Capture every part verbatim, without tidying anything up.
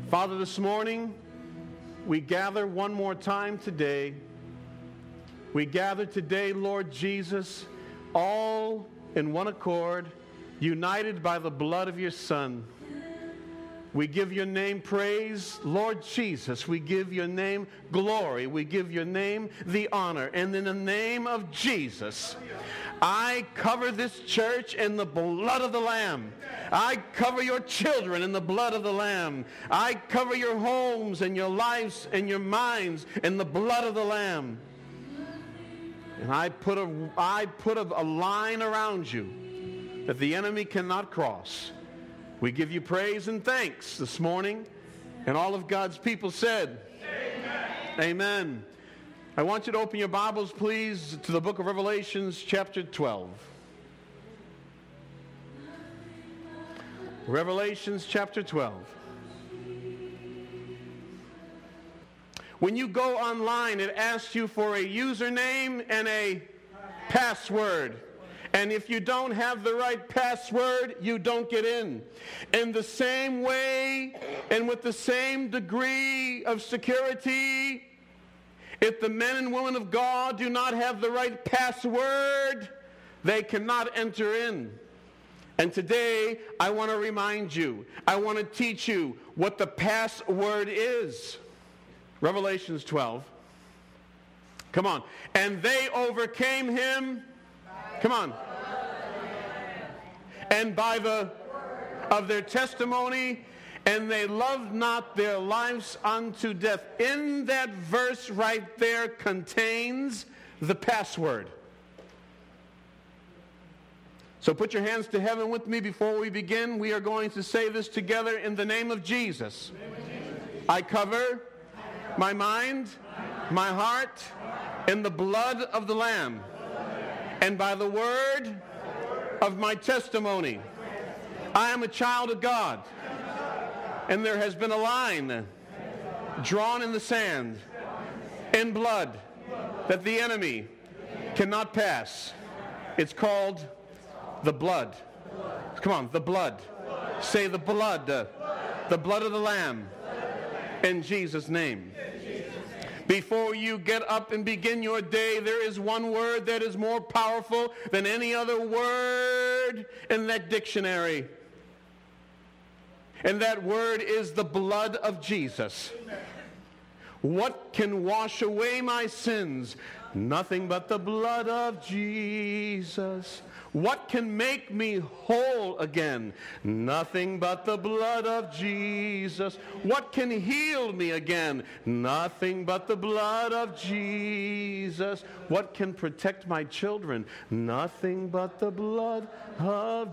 Father, this morning, we gather one more time today. We gather today, Lord Jesus, all in one accord, united by the blood of your Son. We give your name praise, Lord Jesus. We give your name glory. We give your name the honor. And in the name of Jesus, I cover this church in the blood of the Lamb. I cover your children in the blood of the Lamb. I cover your homes and your lives and your minds in the blood of the Lamb. And I put a, I put a, a line around you that the enemy cannot cross. We give you praise and thanks this morning. And all of God's people said, Amen. Amen. I want you to open your Bibles, please, to the book of Revelations, chapter twelve. Revelations, chapter twelve. When you go online, it asks you for a username and a password. And if you don't have the right password, you don't get in. In the same way and with the same degree of security, if the men and women of God do not have the right password, they cannot enter in. And today, I want to remind you, I want to teach you what the password is. Revelations twelve. Come on. And they overcame him. Come on. And by the of their testimony, and they loved not their lives unto death. In that verse right there contains the password. So put your hands to heaven with me before we begin. We are going to say this together in the name of Jesus. I cover my mind, my heart, in the blood of the Lamb. And by the word of my testimony, I am a child of God. And there has been a line drawn in the sand, in blood, that the enemy cannot pass. It's called the blood. Come on, the blood. Say the blood. The blood of the Lamb. In Jesus' name. Before you get up and begin your day, there is one word that is more powerful than any other word in that dictionary. And that word is the blood of Jesus. What can wash away my sins? Nothing but the blood of Jesus. What can make me whole again? Nothing but the blood of Jesus. What can heal me again? Nothing but the blood of Jesus. What can protect my children? Nothing but the blood of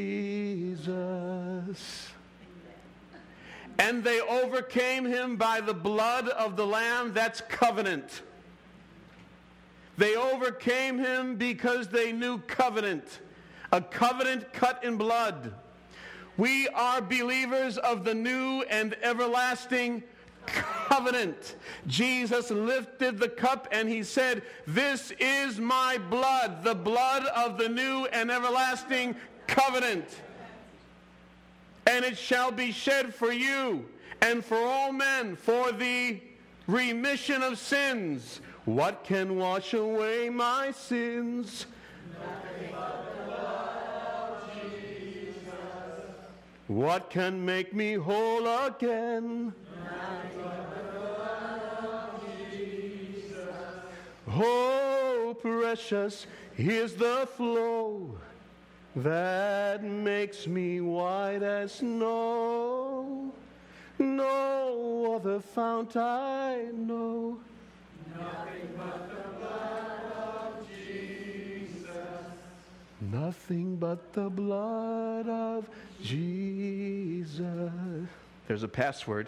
Jesus. And they overcame him by the blood of the Lamb. That's covenant. They overcame him because they knew covenant. A covenant cut in blood. We are believers of the new and everlasting covenant. Jesus lifted the cup and he said, "This is my blood, the blood of the new and everlasting covenant. And it shall be shed for you and for all men for the remission of sins." What can wash away my sins? Nothing but the blood of Jesus. What can make me whole again? Nothing but the blood of Jesus. Oh, precious is the flow that makes me white as snow. No other fount I know. Nothing but the blood of Jesus. Nothing but the blood of Jesus. There's a password.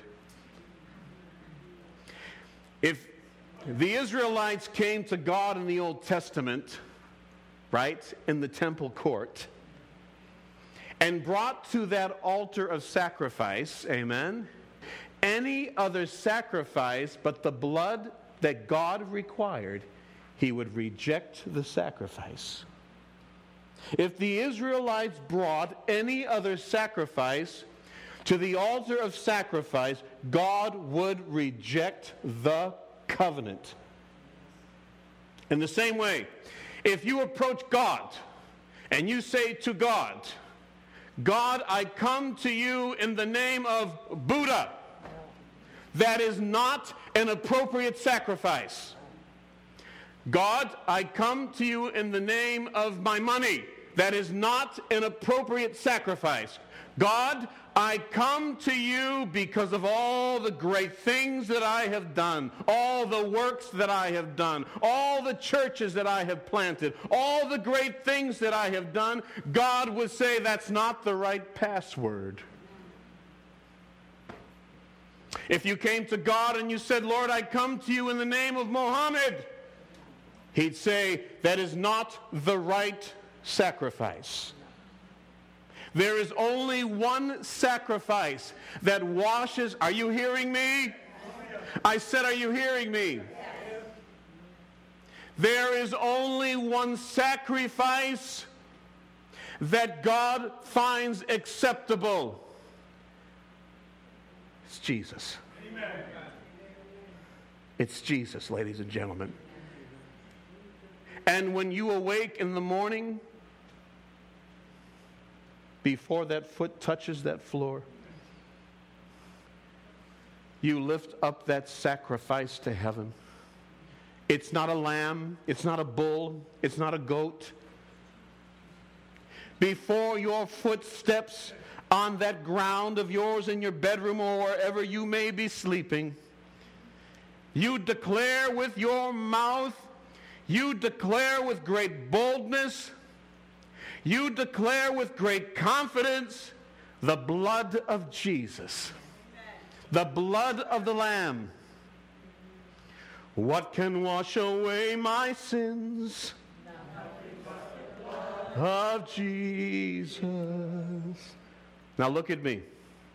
If the Israelites came to God in the Old Testament, right, in the temple court, and brought to that altar of sacrifice, amen, any other sacrifice but the blood that God required, he would reject the sacrifice. If the Israelites brought any other sacrifice to the altar of sacrifice, God would reject the covenant. In the same way, if you approach God and you say to God, God, I come to you in the name of Buddha, that is not an appropriate sacrifice. God, I come to you in the name of my money, that is not an appropriate sacrifice. God, I come to you because of all the great things that I have done, all the works that I have done, all the churches that I have planted, all the great things that I have done. God would say that's not the right password. If you came to God and you said, Lord, I come to you in the name of Muhammad, he'd say that is not the right sacrifice. There is only one sacrifice that washes. Are you hearing me? I said, are you hearing me? There is only one sacrifice that God finds acceptable. It's Jesus. It's Jesus, ladies and gentlemen. And when you awake in the morning, before that foot touches that floor, you lift up that sacrifice to heaven. It's not a lamb. It's not a bull. It's not a goat. Before your foot steps on that ground of yours in your bedroom or wherever you may be sleeping, you declare with your mouth, you declare with great boldness, you declare with great confidence the blood of Jesus, the blood of the Lamb. What can wash away my sins? Of Jesus. Now look at me.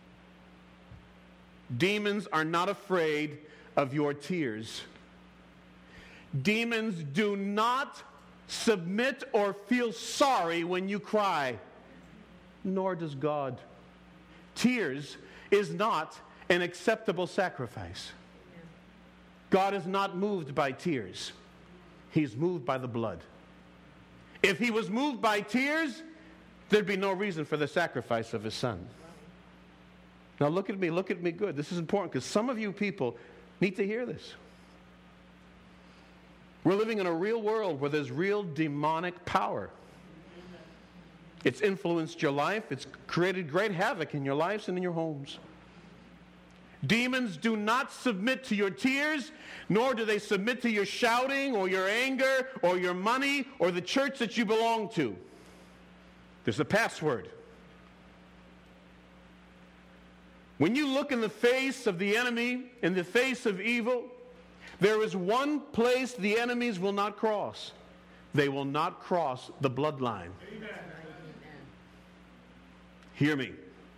Demons are not afraid of your tears. Demons do not submit or feel sorry when you cry, nor does God. Tears is not an acceptable sacrifice. God is not moved by tears. He's moved by the blood. If he was moved by tears, there'd be no reason for the sacrifice of his son. Now look at me, look at me good. This is important because some of you people need to hear this. We're living in a real world where there's real demonic power. It's influenced your life. It's created great havoc in your lives and in your homes. Demons do not submit to your tears, nor do they submit to your shouting or your anger or your money or the church that you belong to. There's a password. When you look in the face of the enemy, in the face of evil, there is one place the enemies will not cross. They will not cross the bloodline. Amen. Hear me.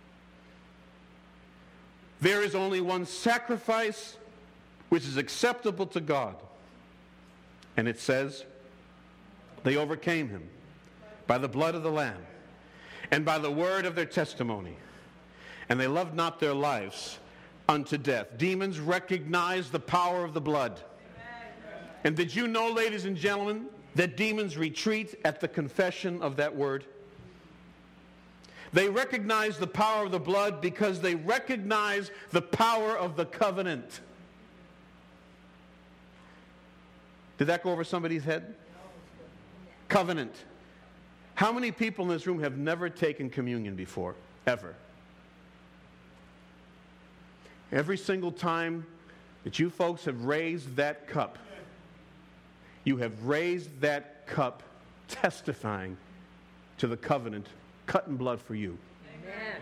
There is only one sacrifice which is acceptable to God. And it says, they overcame him by the blood of the Lamb and by the word of their testimony. And they loved not their lives unto death. Demons recognize the power of the blood. And did you know, ladies and gentlemen, that demons retreat at the confession of that word? They recognize the power of the blood because they recognize the power of the covenant. Did that go over somebody's head? Covenant. How many people in this room have never taken communion before? Ever? Every single time that you folks have raised that cup, you have raised that cup testifying to the covenant cut in blood for you. Amen.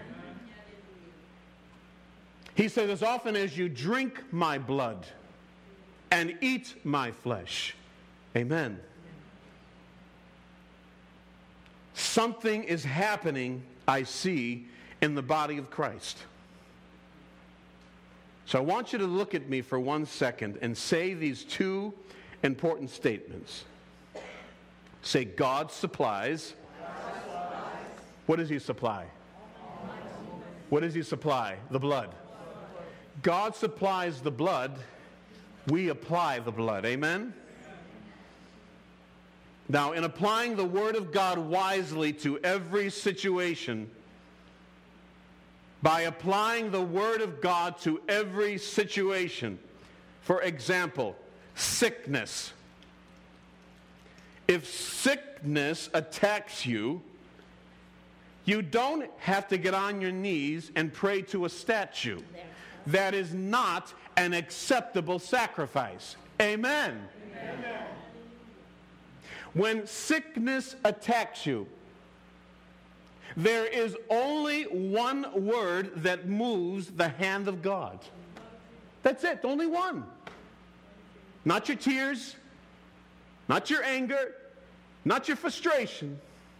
He says, as often as you drink my blood and eat my flesh. Amen. Something is happening, I see, in the body of Christ. So I want you to look at me for one second and say these two important statements. Say, God supplies. God supplies. What does he supply? What does he supply? The blood. God supplies the blood. We apply the blood. Amen? Now, in applying the Word of God wisely to every situation, by applying the Word of God to every situation, for example, sickness. If sickness attacks you, you don't have to get on your knees and pray to a statue. That is not an acceptable sacrifice. Amen. Amen. When sickness attacks you, there is only one word that moves the hand of God. That's it, only one. Not your tears, not your anger, not your frustration.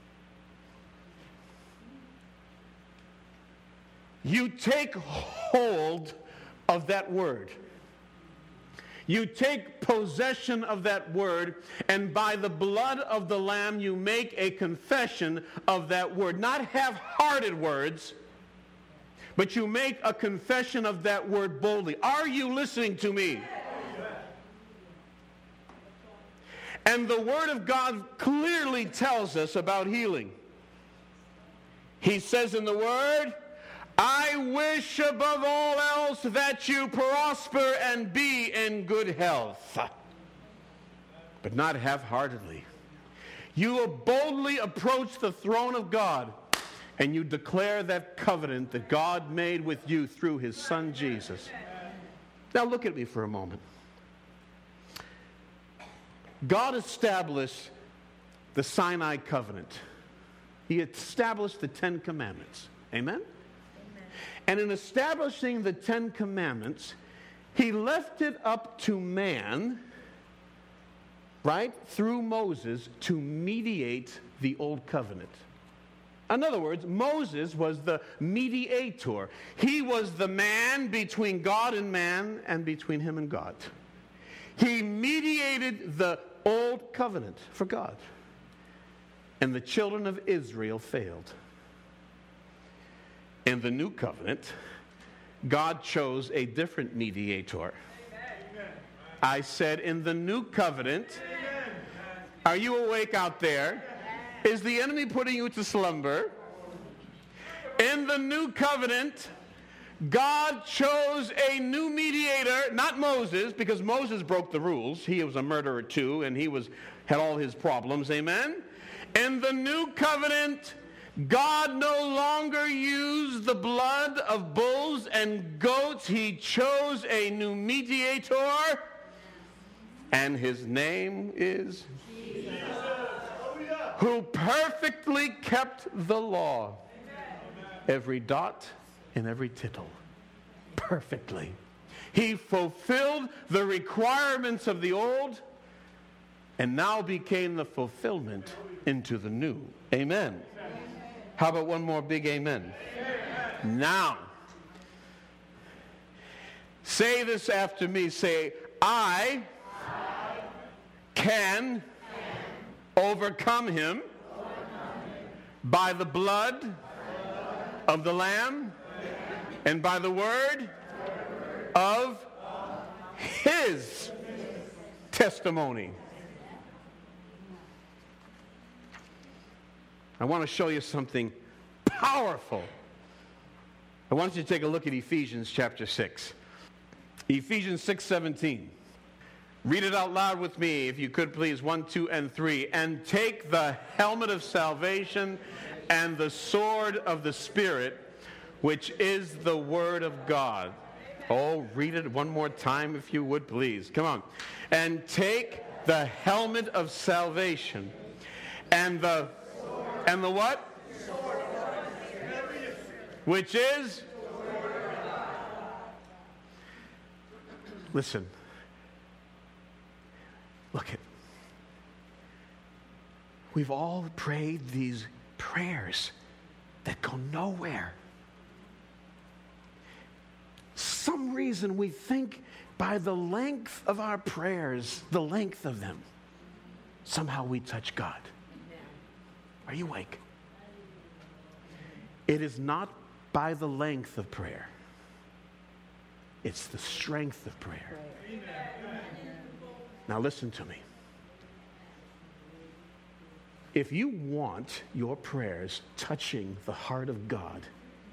You take hold of that word. You take possession of that word, and by the blood of the Lamb, you make a confession of that word. Not half-hearted words, but you make a confession of that word boldly. Are you listening to me? And the Word of God clearly tells us about healing. He says in the Word, I wish above all else that you prosper and be in good health. But not half-heartedly. You will boldly approach the throne of God, and you declare that covenant that God made with you through His Son Jesus. Now look at me for a moment. God established the Sinai covenant. He established the Ten Commandments. Amen? Amen? And in establishing the Ten Commandments, He left it up to man, right, through Moses, to mediate the Old Covenant. In other words, Moses was the mediator. He was the man between God and man and between him and God. He mediated the Old Covenant for God. And the children of Israel failed. In the New Covenant, God chose a different mediator. Amen. I said, in the New Covenant, Amen. Are you awake out there? Is the enemy putting you to slumber? In the New Covenant, God chose a new mediator, not Moses, because Moses broke the rules. He was a murderer too, and he was had all his problems. Amen? In the New Covenant, God no longer used the blood of bulls and goats. He chose a new mediator, and his name is Jesus, who perfectly kept the law, every dot and every tittle, perfectly. He fulfilled the requirements of the old and now became the fulfillment into the new. Amen. How about one more big amen? Amen. Now, say this after me. Say, I, I can, can overcome him, overcome him by the blood, by the blood of the Lamb, and by the word of his testimony. I want to show you something powerful. I want you to take a look at Ephesians chapter six. Ephesians six seventeen. Read it out loud with me, if you could please. One, two, and three. And take the helmet of salvation and the sword of the Spirit, which is the word of God. Oh, read it one more time, if you would, please. Come on. And take the helmet of salvation and the and the what? Which is? Listen. Look at. We've all prayed these prayers that go nowhere. Some reason we think by the length of our prayers, the length of them, somehow we touch God. Are you awake? It is not by the length of prayer. It's the strength of prayer. Now listen to me. If you want your prayers touching the heart of God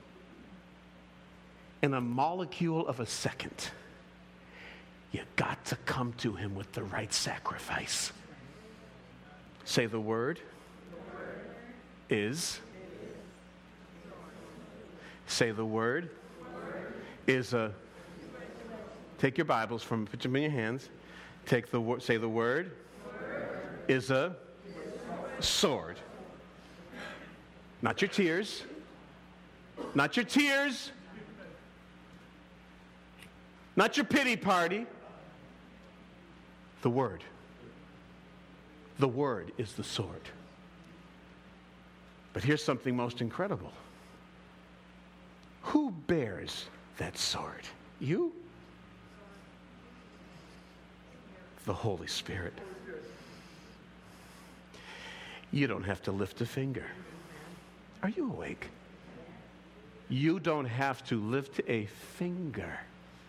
in a molecule of a second, you got to come to him with the right sacrifice. Say the word is. Say the word is a. Take your Bibles from, put them in your hands. Take the word. Say the word is a sword. Not your tears. Not your tears. Not your pity party. The word. The word is the sword. But here's something most incredible. Who bears that sword? You? The Holy Spirit. You don't have to lift a finger. Are you awake? You don't have to lift a finger.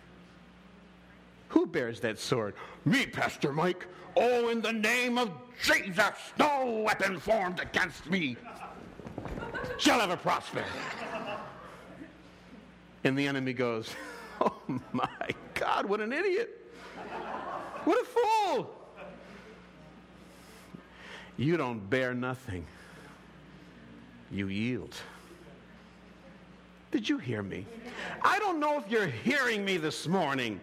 Who bears that sword? Me, Pastor Mike. Oh, in the name of Jesus, no weapon formed against me shall ever prosper. And the enemy goes, oh my God, what an idiot. What a fool. You don't bear nothing. You yield. Did you hear me? I don't know if you're hearing me this morning.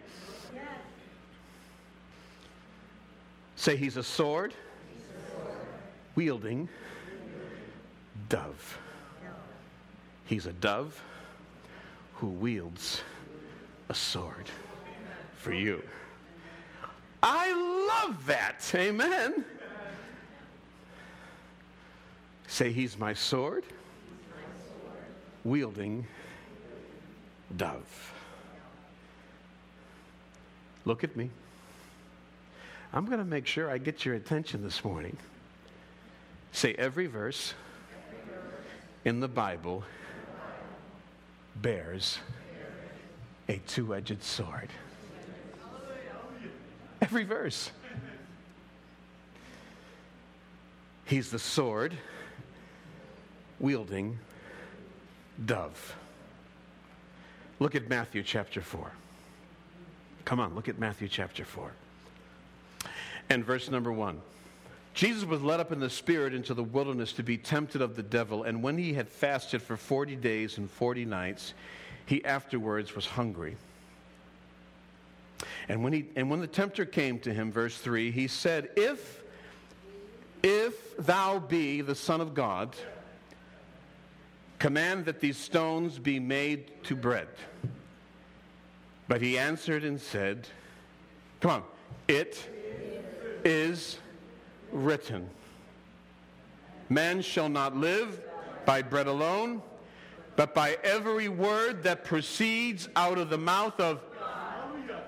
Say he's a sword, wielding dove. He's a dove who wields a sword for you. I love that. Amen. Say he's my sword, wielding dove. Look at me. I'm going to make sure I get your attention this morning. Say every verse in the Bible bears a two-edged sword. Every verse. He's the sword wielding dove. Look at Matthew chapter four. Come on, look at Matthew chapter four. And verse number one. Jesus was led up in the Spirit into the wilderness to be tempted of the devil, and when he had fasted for forty days and forty nights, he afterwards was hungry. And when he and when the tempter came to him, verse three, he said, If, if thou be the Son of God, command that these stones be made to bread. But he answered and said, come on, it is written, man shall not live by bread alone, but by every word that proceeds out of the mouth of God.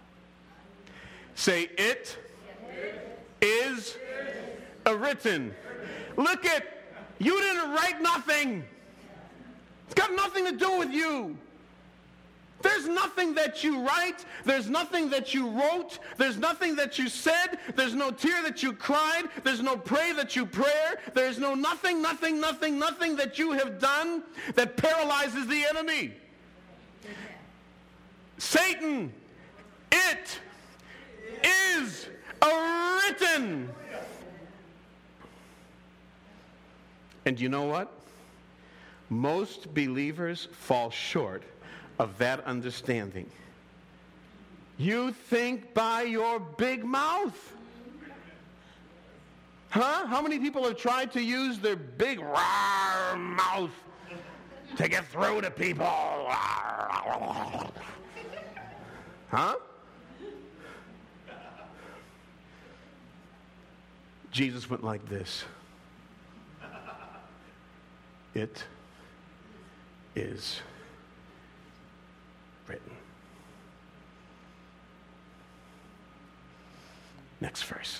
Say, it is a written. Look at, you didn't write nothing. It's got nothing to do with you. There's nothing that you write. There's nothing that you wrote. There's nothing that you said. There's no tear that you cried. There's no pray that you prayer. There's no nothing, nothing, nothing, nothing that you have done that paralyzes the enemy. Satan, it is written. And you know what? Most believers fall short of that understanding. You think by your big mouth. Huh? How many people have tried to use their big rawr mouth to get through to people? Huh? Jesus went like this. It is written. Next verse.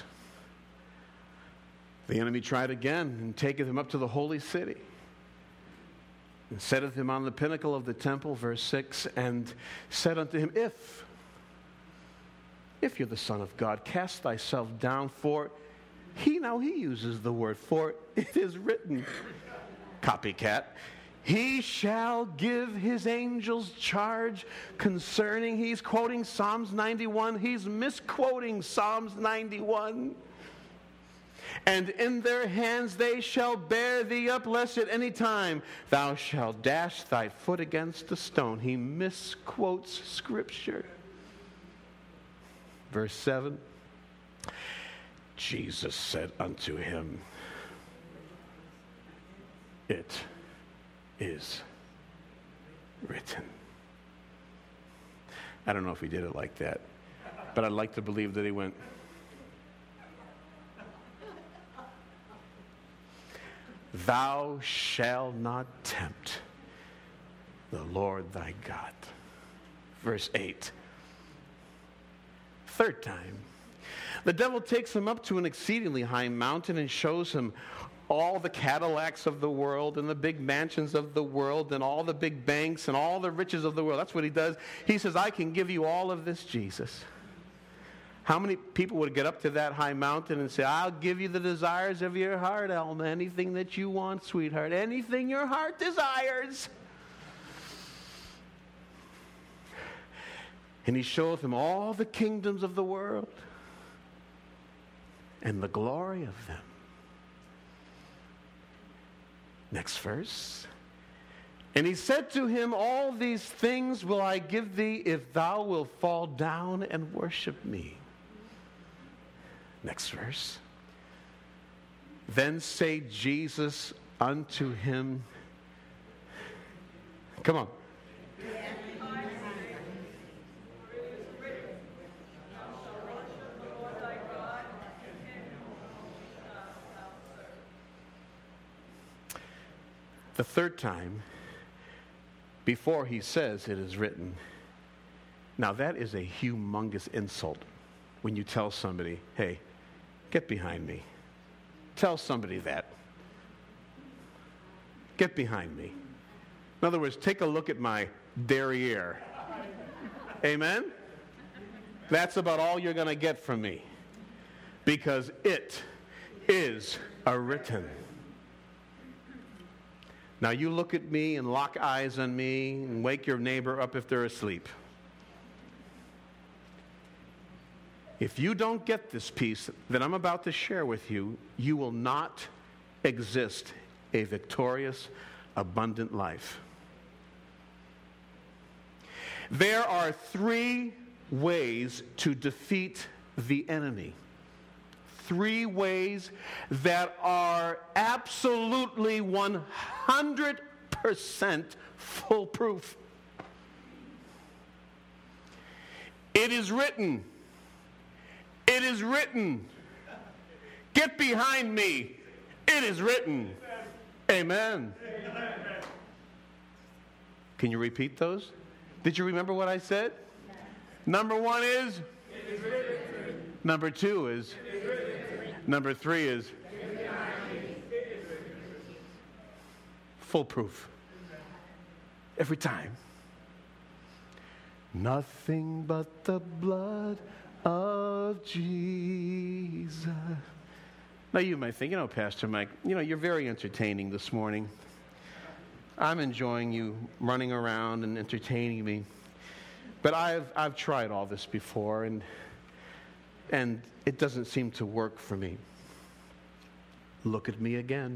The enemy tried again and taketh him up to the holy city. and setteth him on the pinnacle of the temple, verse six, and said unto him, If, if you're the Son of God, cast thyself down, for he, now he uses the word, for it is written, copycat, he shall give his angels charge concerning, he's quoting Psalms ninety-one, he's misquoting Psalms ninety-one. And in their hands they shall bear thee up, lest at any time thou shalt dash thy foot against a stone. He misquotes Scripture. Verse seven, Jesus said unto him, It is written. I don't know if he did it like that, but I'd like to believe that he went, Thou shalt not tempt the Lord thy God. Verse eight. Third time. The devil takes him up to an exceedingly high mountain and shows him all the Cadillacs of the world and the big mansions of the world and all the big banks and all the riches of the world. That's what he does. He says, I can give you all of this, Jesus. How many people would get up to that high mountain and say, I'll give you the desires of your heart, Alma, anything that you want, sweetheart, anything your heart desires. And he showeth him all the kingdoms of the world and the glory of them. Next verse. And he said to him, All these things will I give thee if thou wilt fall down and worship me. Next verse. Then said Jesus unto him, come on. The third time, before he says it is written. Now that is a humongous insult when you tell somebody, hey, get behind me. Tell somebody that. Get behind me. In other words, take a look at my derriere. Amen? That's about all you're going to get from me. Because it is a written. Now you look at me and lock eyes on me and wake your neighbor up if they're asleep. If you don't get this piece that I'm about to share with you, you will not exist a victorious, abundant life. There are three ways to defeat the enemy. Three ways that are absolutely one hundred percent foolproof. It is written. It is written. Get behind me. It is written. Amen. Amen. Can you repeat those? Did you remember what I said? Number one is? It is written. Number two is? It is written. Number three is? Foolproof. Every time. Nothing but the blood of Jesus. Now you might think, you know, Pastor Mike, you know, you're very entertaining this morning. I'm enjoying you running around and entertaining me. But I've I've tried all this before, and and it doesn't seem to work for me. Look at me again.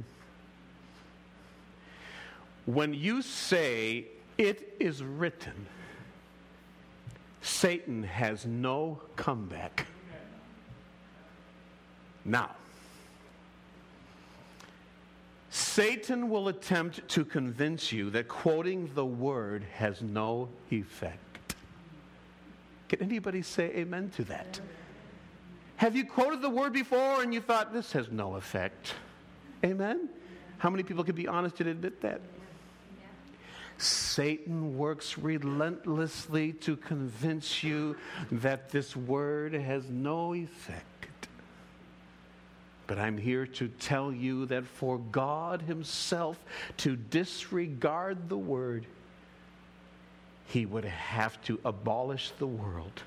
When you say, it is written, Satan has no comeback. Now, Satan will attempt to convince you that quoting the word has no effect. Can anybody say amen to that? Have you quoted the word before and you thought, this has no effect? Amen? How many people can be honest and admit that? Satan works relentlessly to convince you that this word has no effect. But I'm here to tell you that for God himself to disregard the word, he would have to abolish the world.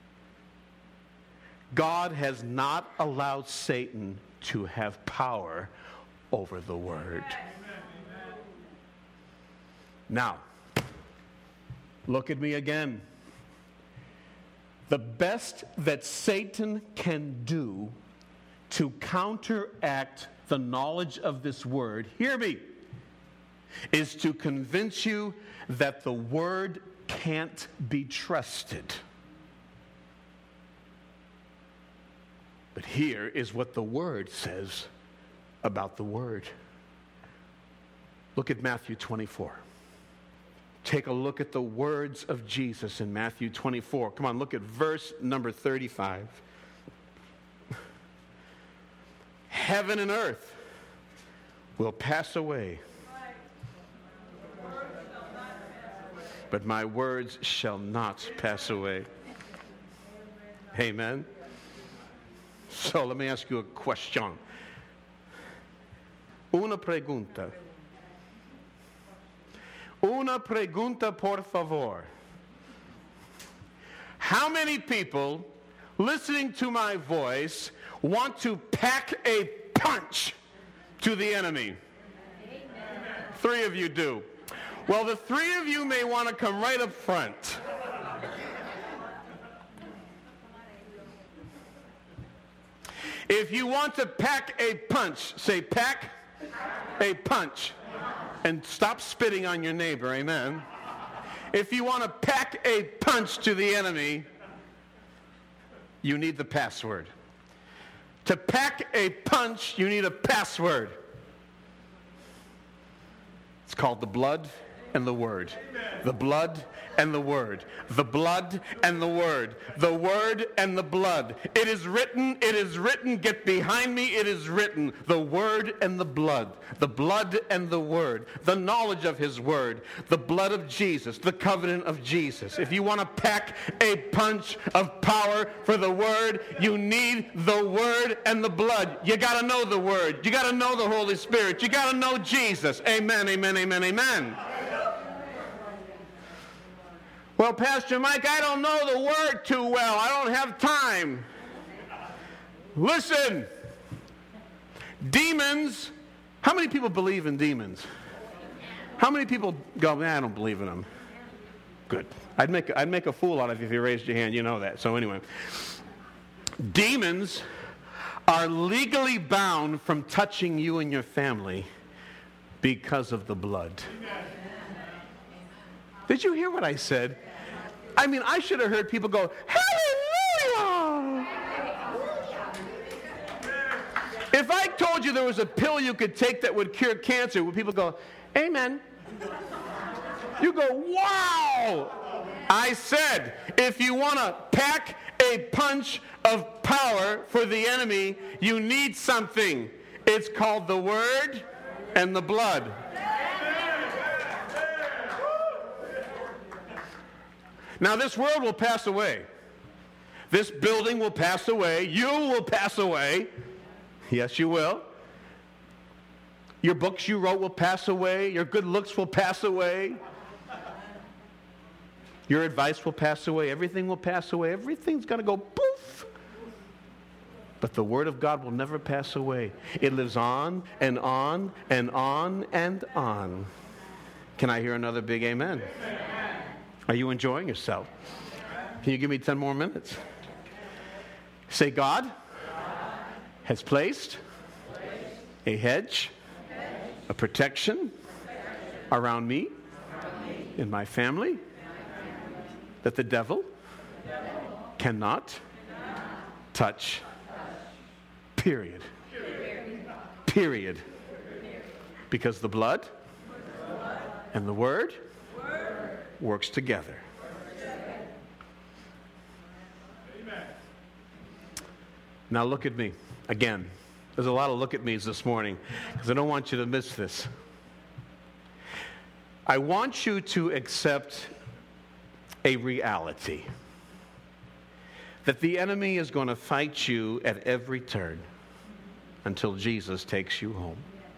God has not allowed Satan to have power over the word. Now, look at me again. The best that Satan can do to counteract the knowledge of this word, hear me, is to convince you that the word can't be trusted. But here is what the word says about the word. Look at Matthew twenty-four. Take a look at the words of Jesus in Matthew twenty-four. Come on, look at verse number thirty-five. Heaven and earth will pass away, but my words shall not pass away. Amen. So let me ask you a question. Una pregunta. Una pregunta, por favor. How many people listening to my voice want to pack a punch to the enemy? Amen. Three of you do. Well, the three of you may want to come right up front. If you want to pack a punch, say pack a punch. And stop spitting on your neighbor, amen. If you want to pack a punch to the enemy, you need the password. To pack a punch, you need a password. It's called the blood and the word. The blood and the word. The blood and the word. The word and the blood. It is written, it is written, get behind me, it is written. The word and the blood. The blood and the word. The knowledge of his word. The blood of Jesus. The covenant of Jesus. If you want to pack a punch of power for the word, you need the word and the blood. You got to know the word. You got to know the Holy Spirit. You got to know Jesus. Amen, amen, amen, amen. Well, Pastor Mike, I don't know the word too well. I don't have time. Listen. Demons. How many people believe in demons? How many people go, nah, I don't believe in them? Good. I'd make, I'd make a fool out of you if you raised your hand. You know that. So anyway. Demons are legally bound from touching you and your family because of the blood. Did you hear what I said? I mean, I should have heard people go, hallelujah! If I told you there was a pill you could take that would cure cancer, would people go, amen? You go, wow! I said, if you want to pack a punch of power for the enemy, you need something. It's called the word and the blood. Now, this world will pass away. This building will pass away. You will pass away. Yes, you will. Your books you wrote will pass away. Your good looks will pass away. Your advice will pass away. Everything will pass away. Everything's going to go poof. But the Word of God will never pass away. It lives on and on and on and on. Can I hear another big amen? Amen. Are you enjoying yourself? Can you give me ten more minutes? Say, God has placed a hedge, a protection around me and my family that the devil cannot touch. Period. Period. Because the blood and the word works together. Now look at me again. There's a lot of look at me's this morning because I don't want you to miss this. I want you to accept a reality that the enemy is going to fight you at every turn. until Jesus takes you home.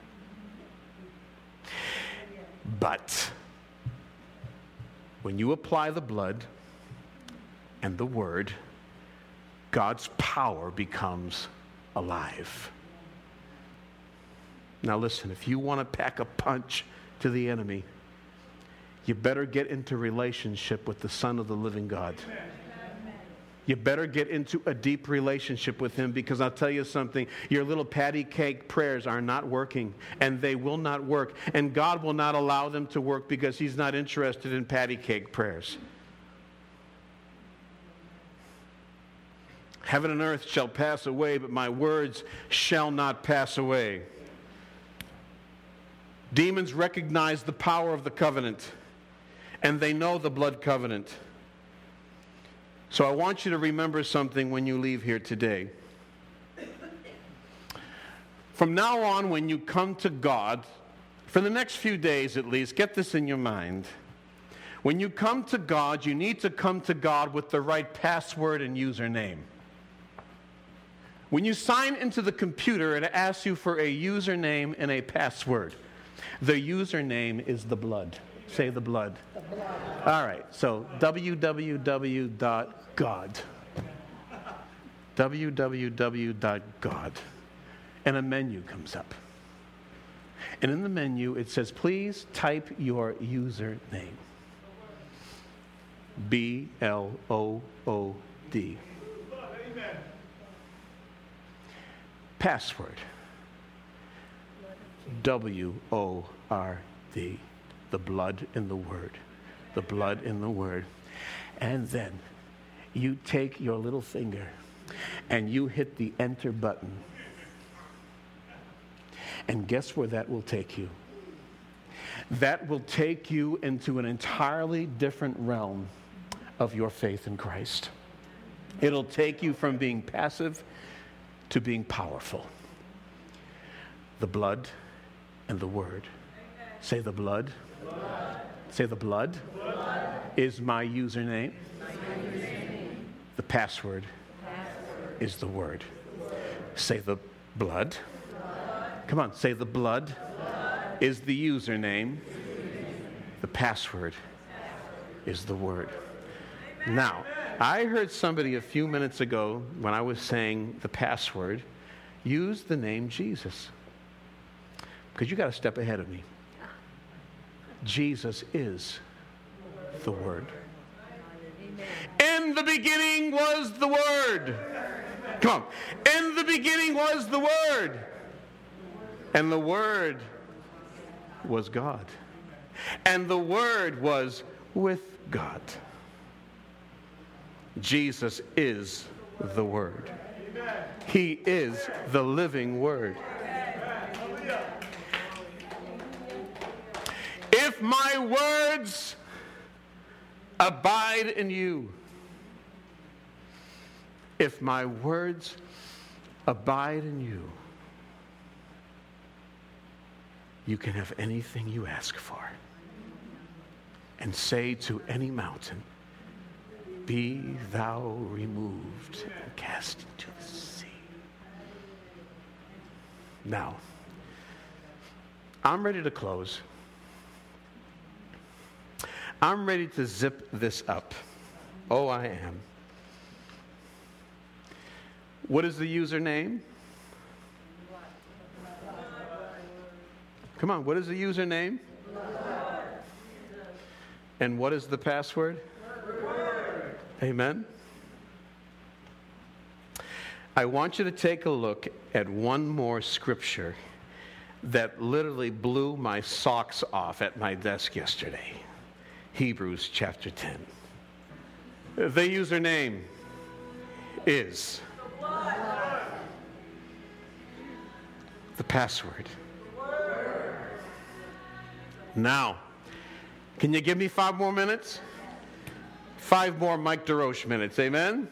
But when you apply the blood and the word, God's power becomes alive. Now listen, if you want to pack a punch to the enemy, you better get into relationship with the Son of the living God. You better get into a deep relationship with him, because I'll tell you something, your little patty cake prayers are not working, and they will not work, and God will not allow them to work because he's not interested in patty cake prayers. Heaven and earth shall pass away, but my words shall not pass away. Demons recognize the power of the covenant, and they know the blood covenant. So I want you to remember something when you leave here today. From now on, when you come to God, for the next few days at least, get this in your mind. When you come to God, you need to come to God with the right password and username. When you sign into the computer, it asks you for a username and a password. The username is the blood. Say the blood. The blood. All right, so w w w dot god. w w w dot god. And a menu comes up. And in the menu, it says, please type your username. B L O O D. Password. W O R D. The blood in the word. The blood in the word. And then you take your little finger and you hit the enter button. And guess where that will take you? That will take you into an entirely different realm of your faith in Christ. It'll take you from being passive to being powerful. The blood and the word. Say the blood. Blood. Say the blood, blood is my username. My username. The password, password is the word. word. Say the blood. blood. Come on, say the blood, blood is the username. username. The password, password is the word. Amen. Now, I heard somebody a few minutes ago when I was saying the password use the name Jesus. Because you got a step ahead of me. Jesus is the Word. In the beginning was the Word. Come on. In the beginning was the Word. And the Word was God. And the Word was with God. Jesus is the Word. He is the living Word. If my words abide in you, if my words abide in you, you can have anything you ask for. And say to any mountain, be thou removed and cast into the sea. Now, I'm ready to close. I'm ready to zip this up. Oh, I am. What is the username? Come on, what is the username? And what is the password? Amen. I want you to take a look at one more scripture that literally blew my socks off at my desk yesterday. Hebrews chapter ten. The username is the password. Now, can you give me five more minutes? Five more Mike DeRoche minutes, amen?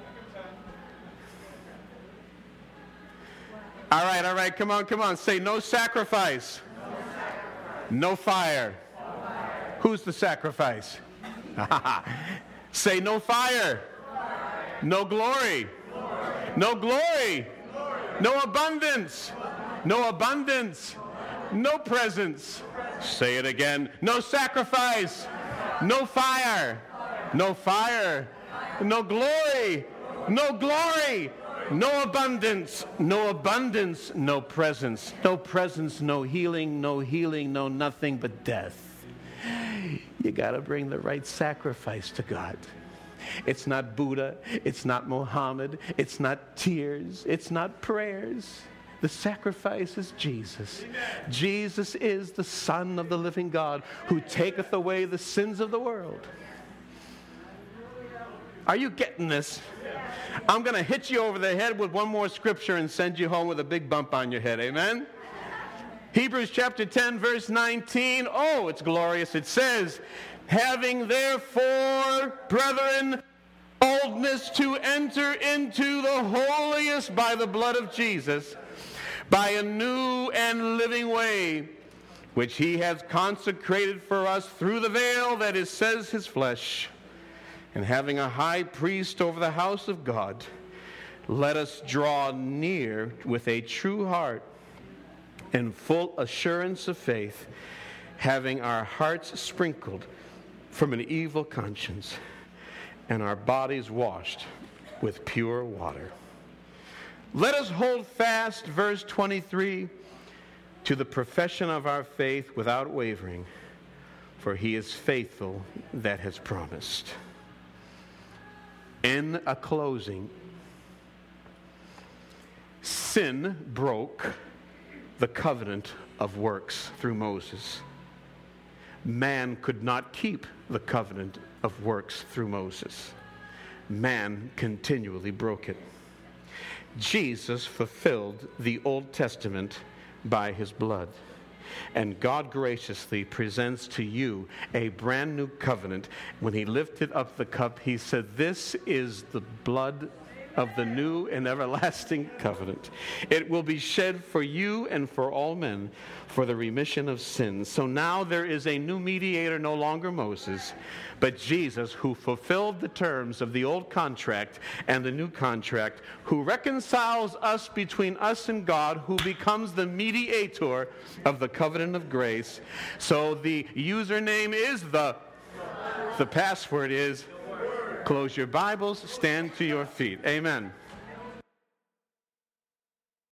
All right, all right, come on, come on. Say no sacrifice. No, sacrifice. No fire. Who's the sacrifice? Say no fire. No glory. No glory. No abundance. No abundance. No presence. Say it again. No sacrifice. No fire. No fire. No glory. No glory. No abundance. No abundance. No presence. No presence. No healing. No healing. No nothing but death. You got to bring the right sacrifice to God. It's not Buddha. It's not Muhammad. It's not tears. It's not prayers. The sacrifice is Jesus. Jesus is the Son of the living God who taketh away the sins of the world. Are you getting this? I'm going to hit you over the head with one more scripture and send you home with a big bump on your head. Amen? Hebrews chapter ten, verse nineteen. Oh, it's glorious. It says, having therefore, brethren, boldness to enter into the holiest by the blood of Jesus, by a new and living way, which he has consecrated for us through the veil that is, says, his flesh. And having a high priest over the house of God, let us draw near with a true heart and full assurance of faith, having our hearts sprinkled from an evil conscience and our bodies washed with pure water. Let us hold fast, verse twenty-three, to the profession of our faith without wavering, for he is faithful that has promised. In a closing, sin broke the covenant of works through Moses. Man could not keep the covenant of works through Moses. Man continually broke it. Jesus fulfilled the Old Testament by his blood. And God graciously presents to you a brand new covenant. When he lifted up the cup, he said, this is the blood of the new and everlasting covenant. It will be shed for you and for all men for the remission of sins. So now there is a new mediator, no longer Moses, but Jesus, who fulfilled the terms of the old contract and the new contract, who reconciles us between us and God, who becomes the mediator of the covenant of grace. So the username is the, the password is, close your Bibles, stand to your feet. Amen.